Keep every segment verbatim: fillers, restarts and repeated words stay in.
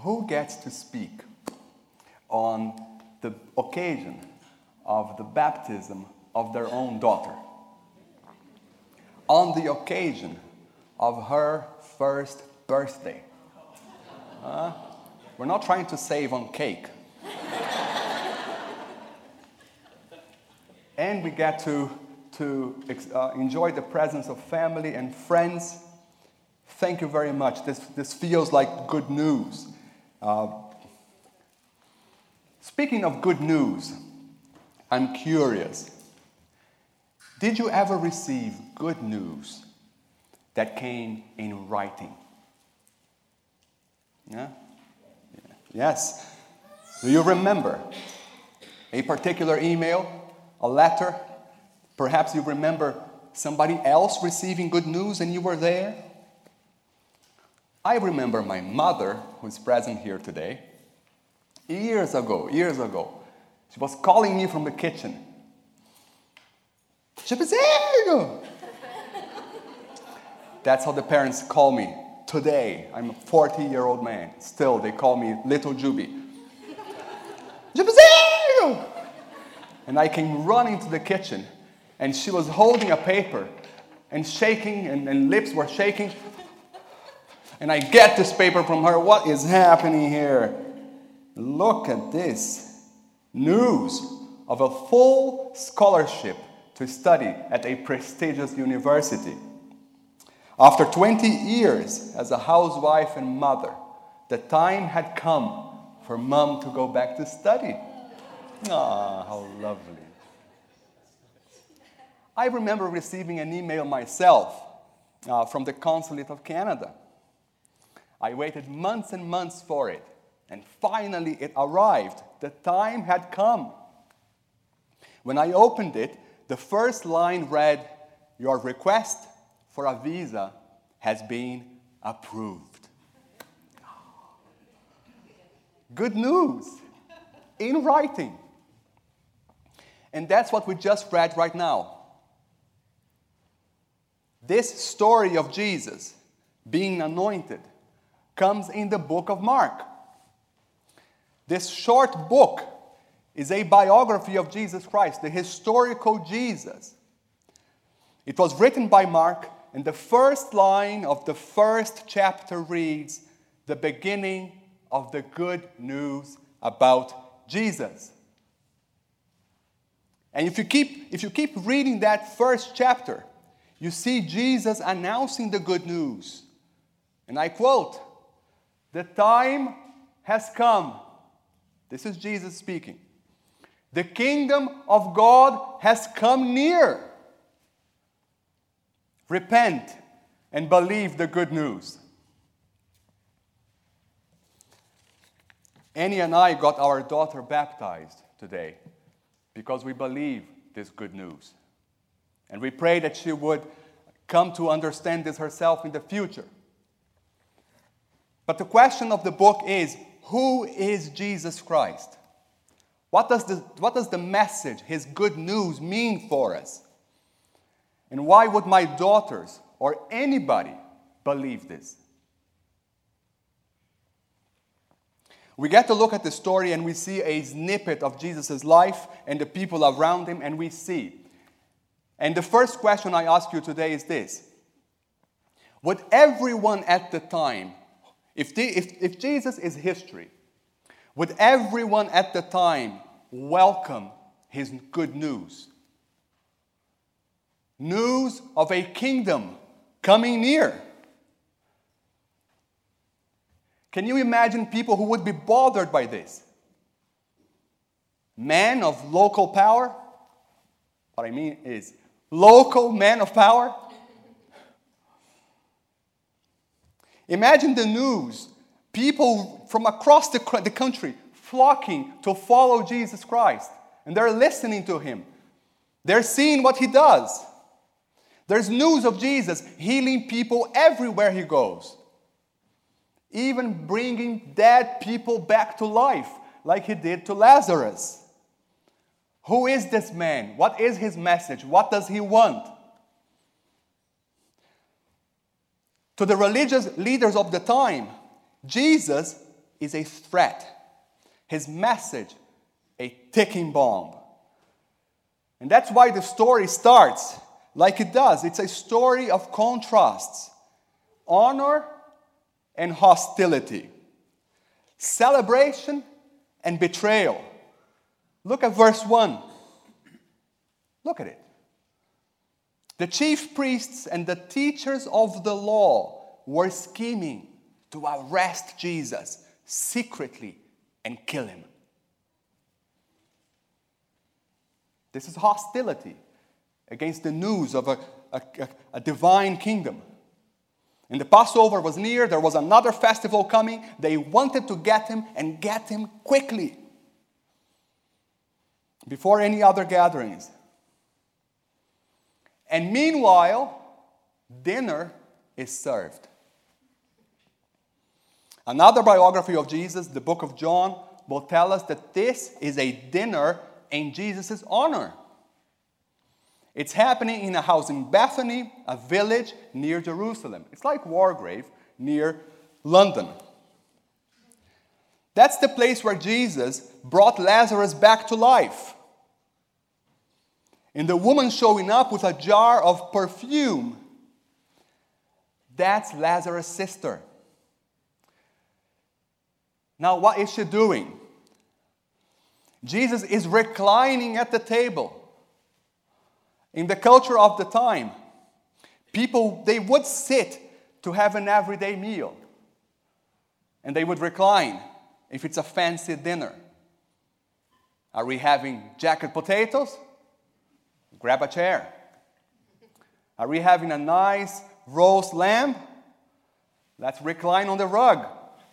who gets to speak on the occasion of the baptism of their own daughter? On the occasion of her first birthday. Uh, we're not trying to save on cake. And we get to, to uh, enjoy the presence of family and friends. Thank you very much. This, this feels like good news. Uh, speaking of good news, I'm curious. Did you ever receive good news that came in writing? Yeah? Yeah. Yes. Do you remember a particular email? A letter? Perhaps you remember somebody else receiving good news and you were there? I remember my mother, who is present here today, years ago, years ago, she was calling me from the kitchen. Chipizinho! That's how the parents call me today. I'm a forty-year-old man. Still, they call me Little Juby. Chipizinho! And I came running to the kitchen, and she was holding a paper and shaking, and, and lips were shaking. And I get this paper from her. What is happening here? Look at this. News of a full scholarship to study at a prestigious university. After twenty years as a housewife and mother, the time had come for Mom to go back to study. Ah, how lovely. I remember receiving an email myself uh, from the Consulate of Canada. I waited months and months for it, and finally it arrived. The time had come. When I opened it, the first line read, "Your request for a visa has been approved." Good news in writing. And that's what we just read right now. This story of Jesus being anointed comes in the book of Mark. This short book is a biography of Jesus Christ, the historical Jesus. It was written by Mark, and the first line of the first chapter reads, "The beginning of the good news about Jesus." And if you keep, if you keep reading that first chapter, you see Jesus announcing the good news. And I quote, "The time has come." This is Jesus speaking. "The kingdom of God has come near. Repent and believe the good news." Annie and I got our daughter baptized today because we believe this good news. And we pray that she would come to understand this herself in the future. But the question of the book is, who is Jesus Christ? What does the, what does the message, his good news, mean for us? And why would my daughters or anybody believe this? We get to look at the story and we see a snippet of Jesus' life and the people around him, and we see. And the first question I ask you today is this. Would everyone at the time, if, the, if, if Jesus is history, would everyone at the time welcome his good news? News of a kingdom coming near. Can you imagine people who would be bothered by this? Men of local power? What I mean is, local men of power? Imagine the news. People from across the, the country flocking to follow Jesus Christ. And they're listening to him. They're seeing what he does. There's news of Jesus healing people everywhere he goes. Even bringing dead people back to life, like he did to Lazarus. Who is this man? What is his message? What does he want? To the religious leaders of the time, Jesus is a threat. His message, a ticking bomb. And that's why the story starts like it does. It's a story of contrasts. Honor and hostility. Celebration and betrayal. Look at verse one. Look at it. The chief priests and the teachers of the law were scheming to arrest Jesus secretly and kill him. This is hostility against the news of a, a, a divine kingdom. And the Passover was near. There was another festival coming. They wanted to get him and get him quickly before any other gatherings. And meanwhile, dinner is served. Another biography of Jesus, the book of John, will tell us that this is a dinner in Jesus' honor. It's happening in a house in Bethany, a village near Jerusalem. It's like Wargrave near London. That's the place where Jesus brought Lazarus back to life. And the woman showing up with a jar of perfume, that's Lazarus' sister. Now, what is she doing? Jesus is reclining at the table. In the culture of the time, people, they would sit to have an everyday meal. And they would recline if it's a fancy dinner. Are we having jacket potatoes? Grab a chair. Are we having a nice roast lamb? Let's recline on the rug.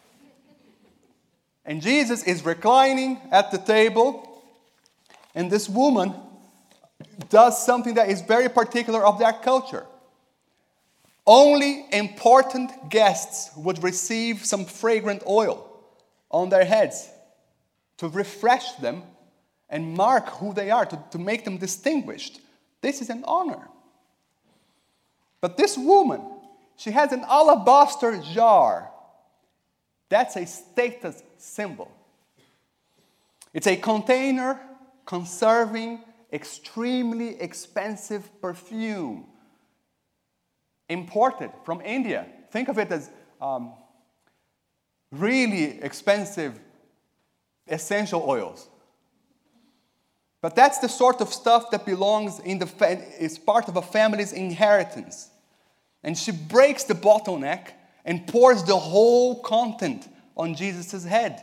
And Jesus is reclining at the table, and this woman does something that is very particular of that culture. Only important guests would receive some fragrant oil on their heads to refresh them and mark who they are, to, to make them distinguished. This is an honor. But this woman, she has an alabaster jar. That's a status symbol. It's a container conserving extremely expensive perfume imported from India. Think of it as um, really expensive essential oils. But that's the sort of stuff that belongs in the fa- is part of a family's inheritance. And she breaks the bottleneck and pours the whole content on Jesus' head.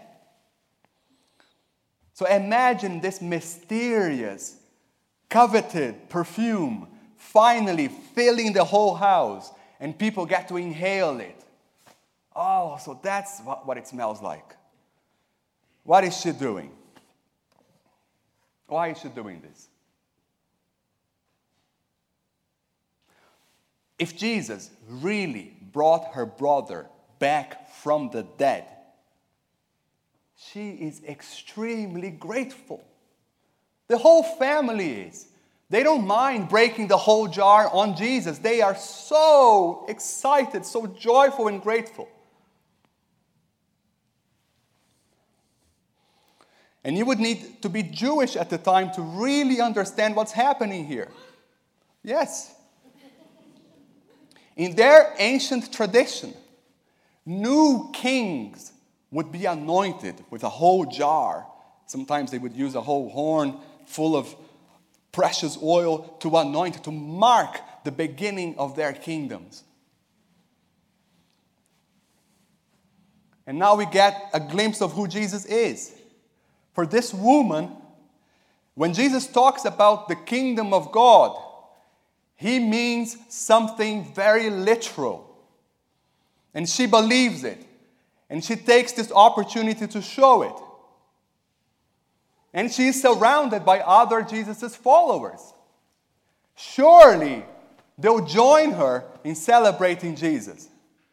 So imagine this mysterious, coveted perfume finally filling the whole house, and people get to inhale it. Oh, so that's what, what it smells like. What is she doing? Why is she doing this? If Jesus really brought her brother back from the dead, she is extremely grateful. The whole family is. They don't mind breaking the whole jar on Jesus. They are so excited, so joyful and grateful. And you would need to be Jewish at the time to really understand what's happening here. Yes. In their ancient tradition, new kings would be anointed with a whole jar. Sometimes they would use a whole horn full of precious oil to anoint, to mark the beginning of their kingdoms. And now we get a glimpse of who Jesus is. For this woman, when Jesus talks about the kingdom of God, he means something very literal. And she believes it. And she takes this opportunity to show it. And she is surrounded by other Jesus' followers. Surely they'll join her in celebrating Jesus.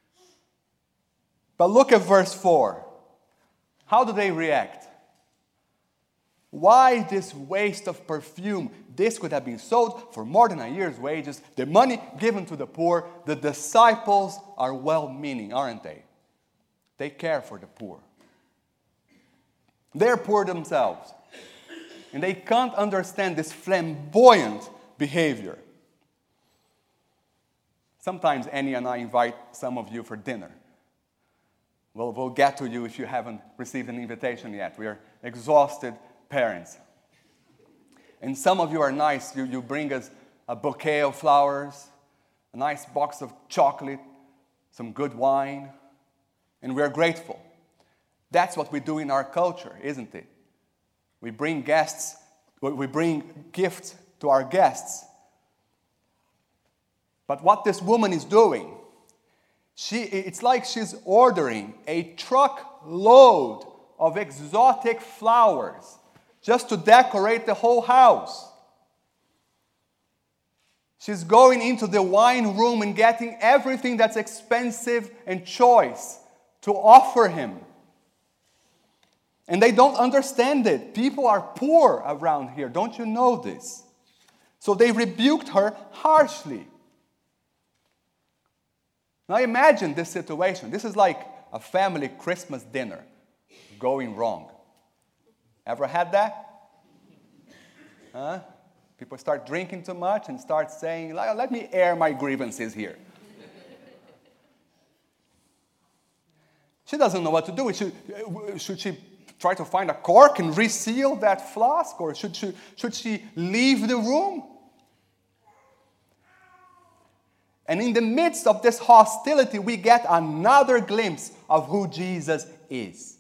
But look at verse four. How do they react? Why this waste of perfume? This could have been sold for more than a year's wages. The money given to the poor. The disciples are well-meaning, aren't they? They care for the poor. They're poor themselves. And they can't understand this flamboyant behavior. Sometimes Annie and I invite some of you for dinner. Well, we'll get to you if you haven't received an invitation yet. We are exhausted parents. And some of you are nice. You, you bring us a bouquet of flowers, a nice box of chocolate, some good wine, and we're grateful. That's what we do in our culture, isn't it? We bring guests, we bring gifts to our guests. But what this woman is doing, she, it's like she's ordering a truckload of exotic flowers just to decorate the whole house. She's going into the wine room and getting everything that's expensive and choice to offer him. And they don't understand it. People are poor around here. Don't you know this? So they rebuked her harshly. Now imagine this situation. This is like a family Christmas dinner going wrong. Ever had that? Huh? People start drinking too much and start saying, let me air my grievances here. She doesn't know what to do. Should, should she try to find a cork and reseal that flask? Or should she, should she leave the room? And in the midst of this hostility, we get another glimpse of who Jesus is.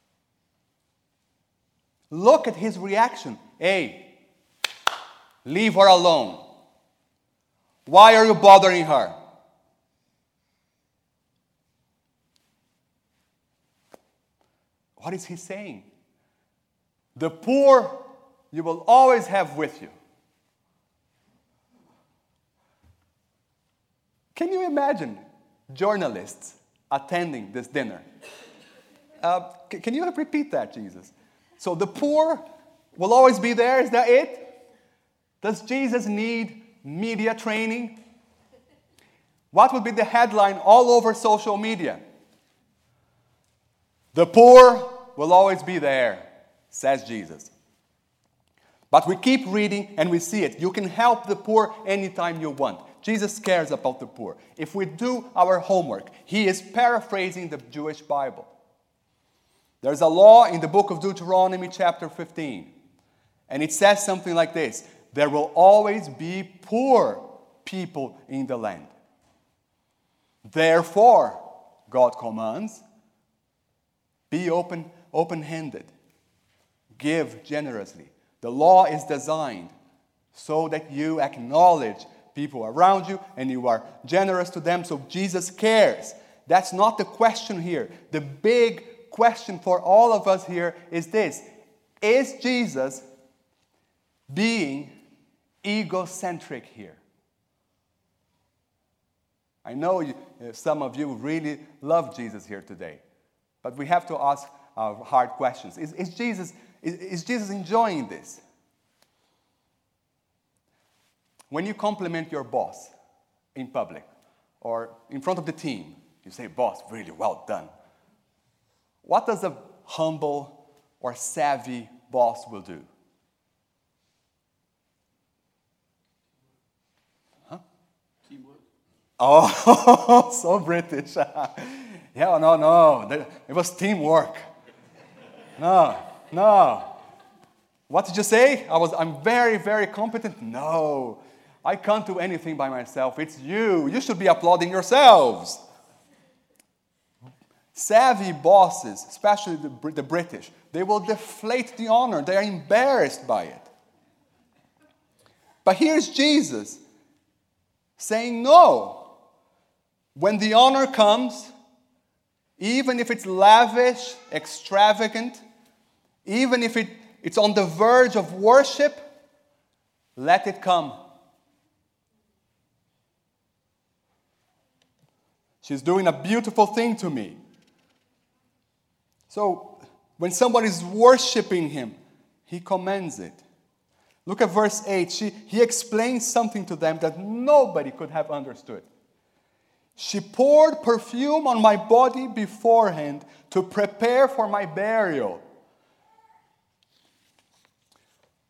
Look at his reaction. Hey, leave her alone. Why are you bothering her? What is he saying? The poor you will always have with you. Can you imagine journalists attending this dinner? Uh, c- can you repeat that, Jesus? So the poor will always be there, is that it? Does Jesus need media training? What would be the headline all over social media? The poor will always be there, says Jesus. But we keep reading and we see it. You can help the poor anytime you want. Jesus cares about the poor. If we do our homework, he is paraphrasing the Jewish Bible. There's a law in the book of Deuteronomy chapter fifteen. And it says something like this. There will always be poor people in the land. Therefore, God commands, be open, open-handed. Give generously. The law is designed so that you acknowledge people around you and you are generous to them, so Jesus cares. That's not the question here. The big question for all of us here is this. Is Jesus being egocentric here? I know you, uh, some of you really love Jesus here today, but we have to ask uh, hard questions. Is, is, Jesus, is, is Jesus enjoying this? When you compliment your boss in public or in front of the team, you say, boss, really well done. What does a humble or savvy boss will do? Huh? Teamwork. Oh, so British. Yeah, no, no. It was teamwork. No, no. What did you say? I was, I'm very, very competent. No. I can't do anything by myself. It's you. You should be applauding yourselves. Savvy bosses, especially the, the British, they will deflate the honor. They are embarrassed by it. But here's Jesus saying no. When the honor comes, even if it's lavish, extravagant, even if it, it's on the verge of worship, let it come. She's doing a beautiful thing to me. So, when someone is worshiping him, he commends it. Look at verse eight. She, he explains something to them that nobody could have understood. She poured perfume on my body beforehand to prepare for my burial.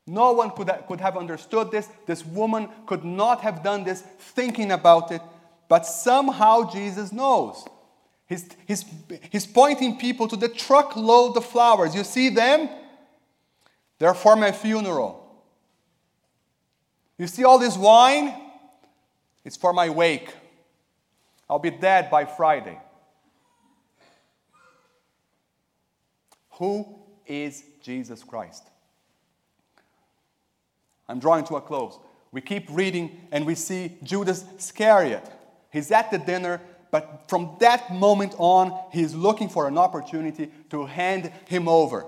No one could, ha- could have understood this. This woman could not have done this thinking about it. But somehow Jesus knows. He's, he's, he's pointing people to the truckload of flowers. You see them? They're for my funeral. You see all this wine? It's for my wake. I'll be dead by Friday. Who is Jesus Christ? I'm drawing to a close. We keep reading and we see Judas Iscariot. He's at the dinner, but from that moment on, he's looking for an opportunity to hand him over.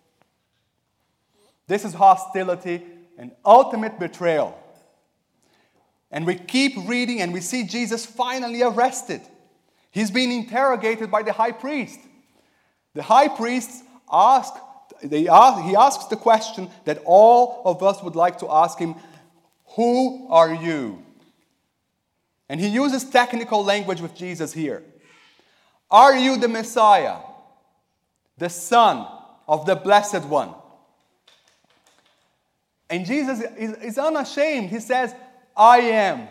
This is hostility and ultimate betrayal. And we keep reading and we see Jesus finally arrested. He's being interrogated by the high priest. The high priest asks, they ask, he asks the question that all of us would like to ask him, who are you? And he uses technical language with Jesus here. Are you the Messiah, the Son of the Blessed One? And Jesus is, is unashamed. He says, I am.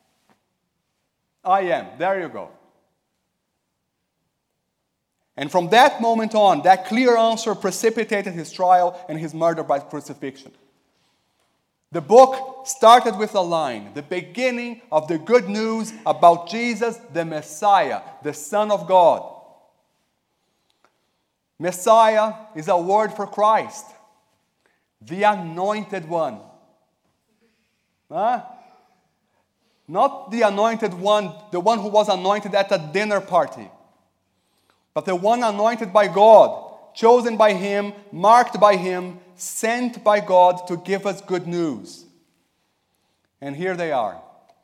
I am. There you go. And from that moment on, that clear answer precipitated his trial and his murder by crucifixion. The book started with a line, the beginning of the good news about Jesus, the Messiah, the Son of God. Messiah is a word for Christ, the anointed one. Huh? Not the anointed one, the one who was anointed at a dinner party, but the one anointed by God, chosen by Him, marked by Him, sent by God to give us good news. And here they are.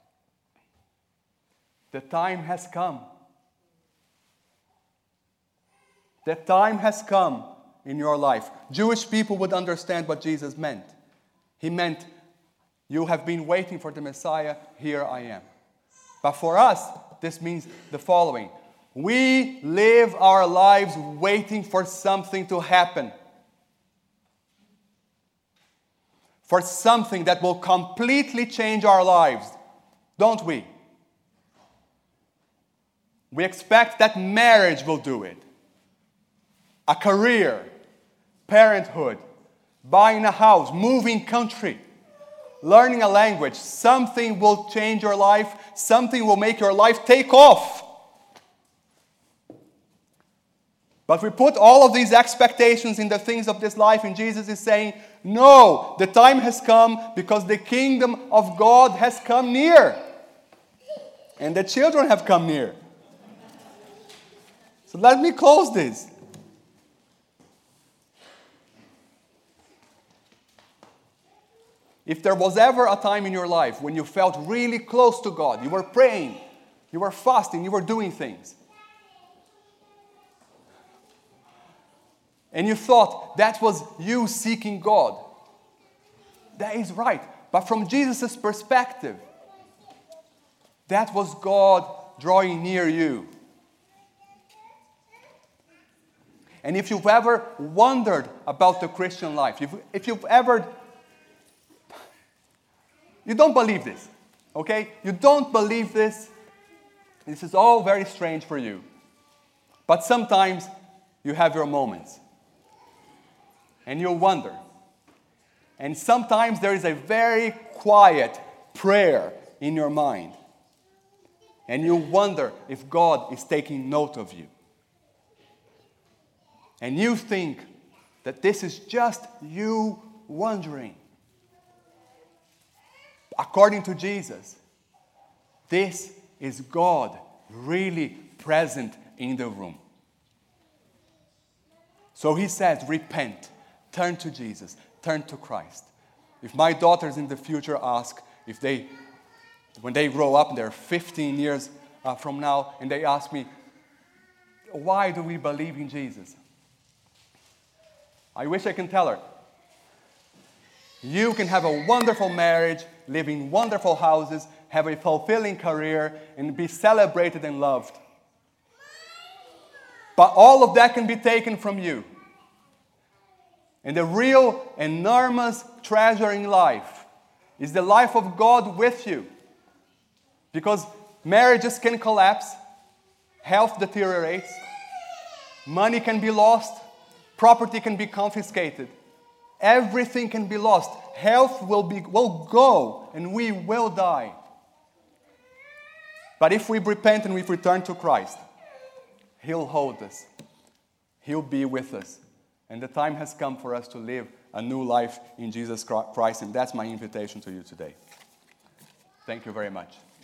The time has come. The time has come in your life. Jewish people would understand what Jesus meant. He meant, you have been waiting for the Messiah, here I am. But for us, this means the following. We live our lives waiting for something to happen. For something that will completely change our lives, don't we? We expect that marriage will do it. A career, parenthood, buying a house, moving country, learning a language. Something will change your life. Something will make your life take off. But we put all of these expectations in the things of this life, and Jesus is saying, no, the time has come because the kingdom of God has come near. And the children have come near. So let me close this. If there was ever a time in your life when you felt really close to God, you were praying, you were fasting, you were doing things, and you thought that was you seeking God, that is right. But from Jesus' perspective, that was God drawing near you. And if you've ever wondered about the Christian life, if, if you've ever... You don't believe this, okay? You don't believe this. This is all very strange for you. But sometimes you have your moments. And you wonder. And sometimes there is a very quiet prayer in your mind. And you wonder if God is taking note of you. And you think that this is just you wondering. According to Jesus, this is God really present in the room. So He says, repent, turn to Jesus, turn to Christ. If my daughters in the future ask, if they, when they grow up, they're fifteen years uh, from now, and they ask me, why do we believe in Jesus? I wish I can tell her, you can have a wonderful marriage, live in wonderful houses, have a fulfilling career, and be celebrated and loved. But all of that can be taken from you. And the real, enormous treasure in life is the life of God with you. Because marriages can collapse, health deteriorates, money can be lost, property can be confiscated, everything can be lost. Health will, be, will go, and we will die. But if we repent and we return to Christ, He'll hold us. He'll be with us. And the time has come for us to live a new life in Jesus Christ, and that's my invitation to you today. Thank you very much.